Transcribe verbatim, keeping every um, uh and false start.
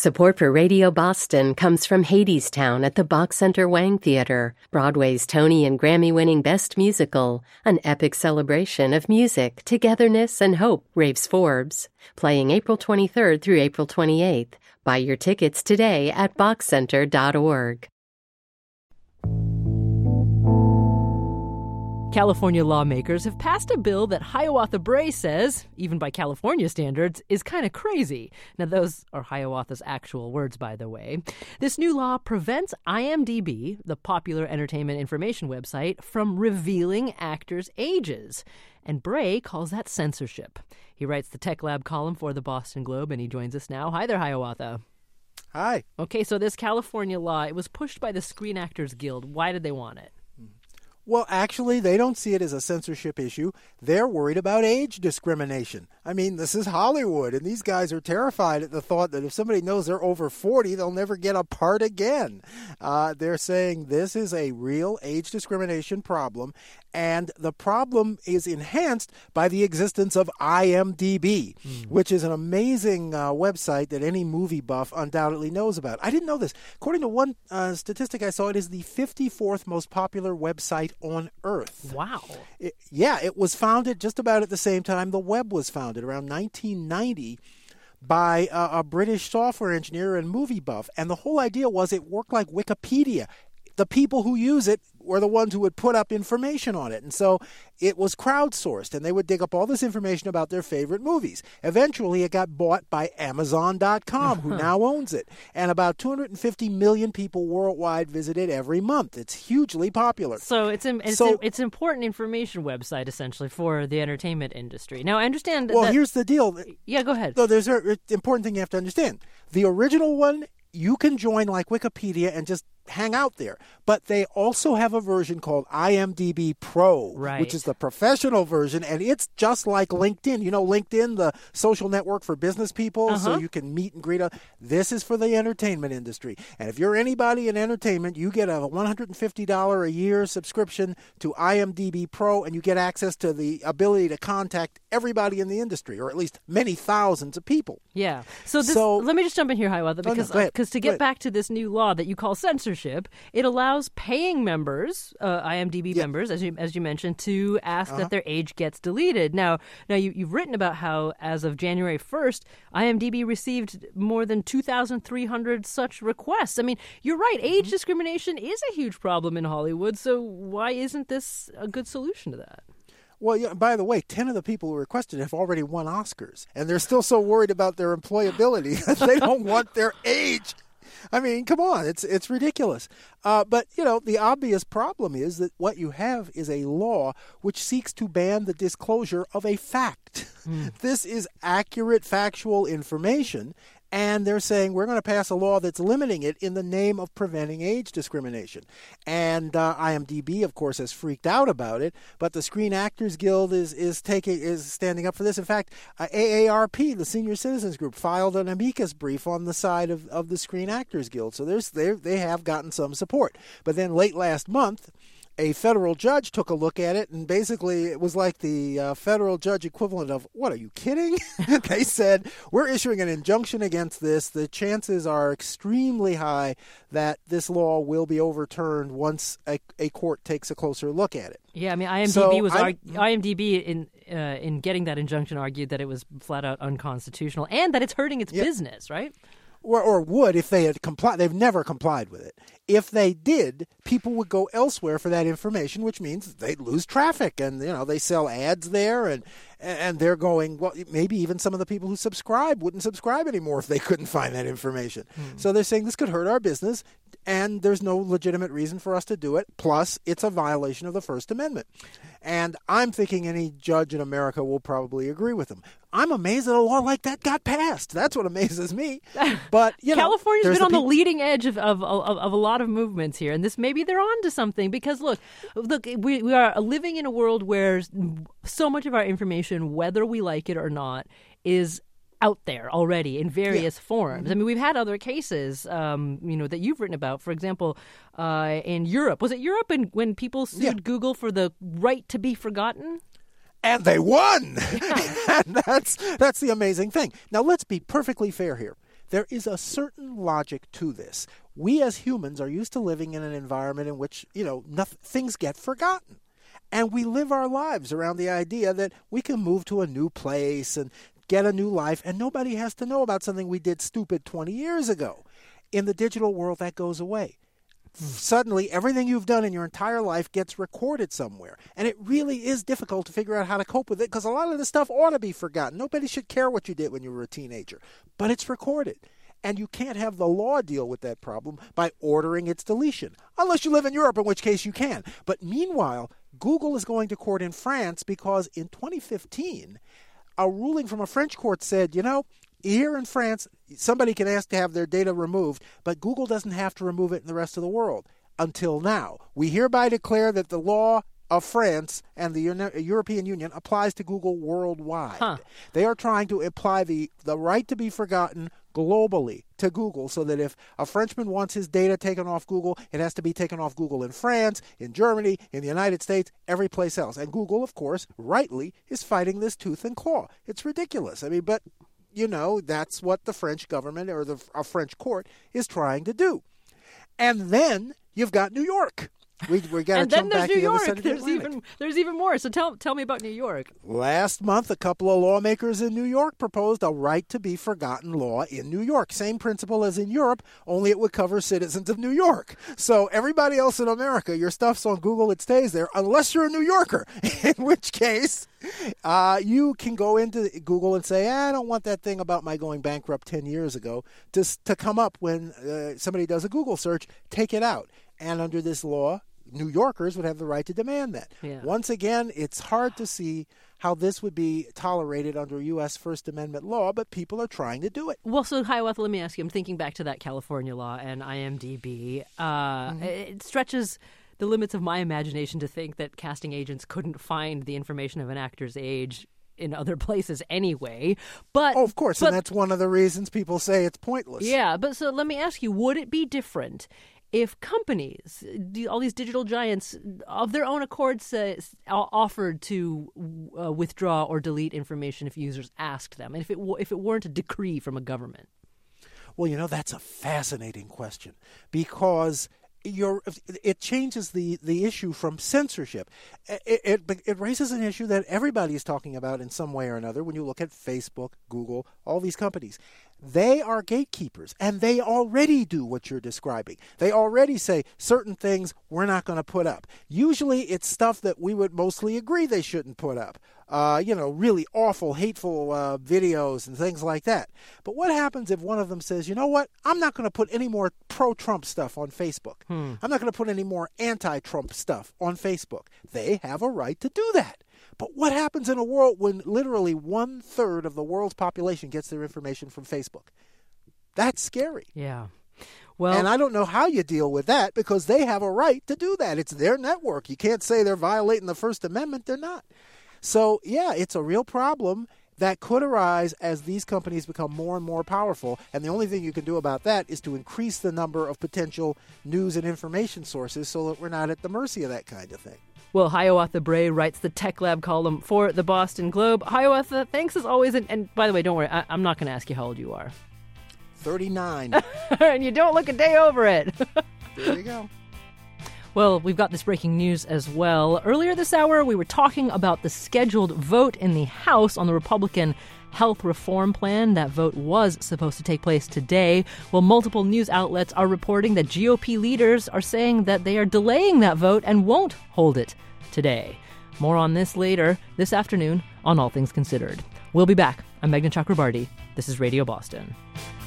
Support for Radio Boston comes from Hadestown at the Bach Center Wang Theater, Broadway's Tony and Grammy-winning Best Musical, an epic celebration of music, togetherness, and hope, raves Forbes. Playing April twenty-third through April twenty-eighth. Buy your tickets today at bach center dot org. California lawmakers have passed a bill that Hiawatha Bray says, even by California standards, is kind of crazy. Now, those are Hiawatha's actual words, by the way. This new law prevents IMDb, the popular entertainment information website, from revealing actors' ages. And Bray calls that censorship. He writes the Tech Lab column for the Boston Globe, and he joins us now. Hi there, Hiawatha. Hi. Okay, so this California law, it was pushed by the Screen Actors Guild. Why did they want it? Well, actually, they don't see it as a censorship issue. They're worried about age discrimination. I mean, this is Hollywood, and these guys are terrified at the thought that if somebody knows they're over forty, they'll never get a part again. Uh, they're saying this is a real age discrimination problem, and the problem is enhanced by the existence of IMDb, mm. which is an amazing uh, website that any movie buff undoubtedly knows about. I didn't know this. According to one uh, statistic I saw, it is the fifty-fourth most popular website on Earth. Wow. It, yeah, it was founded just about at the same time the web was founded, around nineteen ninety, by a, a British software engineer and movie buff. And the whole idea was it worked like Wikipedia. The people who use it were the ones who would put up information on it. And so it was crowdsourced, and they would dig up all this information about their favorite movies. Eventually, it got bought by Amazon dot com, who now owns it. And about two hundred fifty million people worldwide visit it every month. It's hugely popular. So it's an it's, so, it's important information website, essentially, for the entertainment industry. Now, I understand Well, that, here's the deal. Yeah, go ahead. So there's an important thing you have to understand. The original one, you can join like Wikipedia and just hang out there. But they also have a version called IMDb Pro, right. which is the professional version, and it's just like LinkedIn. You know, LinkedIn, the social network for business people, uh-huh. so you can meet and greet. A, this is for the entertainment industry. And if you're anybody in entertainment, you get a one hundred fifty dollars a year subscription to IMDb Pro, and you get access to the ability to contact everybody in the industry, or at least many thousands of people. Yeah. So, this, so let me just jump in here, Hiawatha, because oh, no, because to get back to this new law that you call censorship, it allows paying members, uh, IMDb yeah. members, as you as you mentioned, to ask uh-huh. that their age gets deleted. Now, now you, you've written about how, as of January first, IMDb received more than two thousand three hundred such requests. I mean, you're right. Age mm-hmm. discrimination is a huge problem in Hollywood. So why isn't this a good solution to that? Well, yeah, by the way, ten of the people who requested have already won Oscars, and they're still so worried about their employability that they don't want their age. I mean, come on, it's it's ridiculous. Uh, but, you know, the obvious problem is that what you have is a law which seeks to ban the disclosure of a fact. Mm. This is accurate, factual information, and they're saying we're going to pass a law that's limiting it in the name of preventing age discrimination. And uh, IMDb, of course, has freaked out about it, but the Screen Actors Guild is is taking is standing up for this. In fact, uh, A A R P, the Senior Citizens Group, filed an amicus brief on the side of, of the Screen Actors Guild. So there's they they have gotten some support. But then late last month, a federal judge took a look at it, and basically it was like the uh, federal judge equivalent of, what, are you kidding? They said, we're issuing an injunction against this. The chances are extremely high that this law will be overturned once a, a court takes a closer look at it. Yeah, I mean, IMDb so was I, IMDb in uh, in getting that injunction argued that it was flat out unconstitutional and that it's hurting its yeah. business, right? Or, or would if they had complied. They've never complied with it. If they did, people would go elsewhere for that information, which means they'd lose traffic. And, you know, they sell ads there, and and they're going, well, maybe even some of the people who subscribe wouldn't subscribe anymore if they couldn't find that information. Hmm. So they're saying this could hurt our business, and there's no legitimate reason for us to do it. Plus, it's a violation of the First Amendment. And I'm thinking any judge in America will probably agree with them. I'm amazed that a law like that got passed. That's what amazes me. But, you know, California's been the on pe- the leading edge of, of, of, of a lot of movements here. And this maybe they're on to something because, look, look, we, we are living in a world where so much of our information, whether we like it or not, is out there already in various yeah. forms. I mean, we've had other cases, um, you know, that you've written about. For example, uh, in Europe. Was it Europe and when people sued yeah. Google for the right to be forgotten? And they won. Yeah. And that's that's the amazing thing. Now, let's be perfectly fair here. there is a certain logic to this. We as humans are used to living in an environment in which, you know, nothing, things get forgotten. And we live our lives around the idea that we can move to a new place and get a new life, and nobody has to know about something we did stupid twenty years ago. In the digital world, that goes away. Suddenly, everything you've done in your entire life gets recorded somewhere. And it really is difficult to figure out how to cope with it because a lot of this stuff ought to be forgotten. Nobody should care what you did when you were a teenager. But it's recorded. And you can't have the law deal with that problem by ordering its deletion. Unless you live in Europe, in which case you can. But meanwhile, Google is going to court in France because in twenty fifteen, a ruling from a French court said, you know, here in France, somebody can ask to have their data removed, but Google doesn't have to remove it in the rest of the world. Until now, we hereby declare that the law of France and the European Union applies to Google worldwide. Huh. They are trying to apply the, the right to be forgotten globally to Google so that if a Frenchman wants his data taken off Google, it has to be taken off Google in France, in Germany, in the United States, every place else. And Google, of course, rightly, is fighting this tooth and claw. It's ridiculous. I mean, but, you know, that's what the French government or the a French court is trying to do. And then you've got New York. We we got to jump back to the other side of the There's Atlantic. even there's even more. So tell tell me about New York. Last month, a couple of lawmakers in New York proposed a right to be forgotten law in New York. Same principle as in Europe, only it would cover citizens of New York. So everybody else in America, your stuff's on Google, it stays there, unless you're a New Yorker, in which case uh, you can go into Google and say, I don't want that thing about my going bankrupt ten years ago to, to come up when uh, somebody does a Google search. Take it out. And under this law, New Yorkers would have the right to demand that. Yeah. Once again, it's hard to see how this would be tolerated under U S First Amendment law, but people are trying to do it. Well, so Hiawatha, let me ask you, I'm thinking back to that California law and I M D B. Uh, mm-hmm. It stretches the limits of my imagination to think that casting agents couldn't find the information of an actor's age in other places anyway. But oh, of course, but, and that's one of the reasons people say it's pointless. Yeah, but so let me ask you, would it be different if companies, all these digital giants, of their own accord say, offered to uh, withdraw or delete information if users asked them, and if it if it weren't a decree from a government? Well, you know, that's a fascinating question because you're, it changes the, the issue from censorship. It, it, it raises an issue that everybody is talking about in some way or another when you look at Facebook, Google, all these companies. They are gatekeepers, and they already do what you're describing. They already say certain things we're not going to put up. Usually it's stuff that we would mostly agree they shouldn't put up. Uh, you know, really awful, hateful uh, videos and things like that. But what happens if one of them says, you know what, I'm not going to put any more pro-Trump stuff on Facebook. Hmm. I'm not going to put any more anti-Trump stuff on Facebook. They have a right to do that. But what happens in a world when literally one-third of the world's population gets their information from Facebook? That's scary. Yeah. Well, and I don't know how you deal with that because they have a right to do that. It's their network. You can't say they're violating the First Amendment. They're not. So, yeah, it's a real problem that could arise as these companies become more and more powerful. And the only thing you can do about that is to increase the number of potential news and information sources so that we're not at the mercy of that kind of thing. Well, Hiawatha Bray writes the Tech Lab column for the Boston Globe. Hiawatha, thanks as always. And, and by the way, don't worry, I, I'm not going to ask you how old you are. thirty-nine. And you don't look a day over it. There you go. Well, we've got this breaking news as well. Earlier this hour, we were talking about the scheduled vote in the House on the Republican health reform plan. That vote was supposed to take place today. Well, multiple news outlets are reporting that G O P leaders are saying that they are delaying that vote and won't hold it today. More on this later this afternoon on All Things Considered. We'll be back. I'm Meghna Chakrabarti. This is Radio Boston.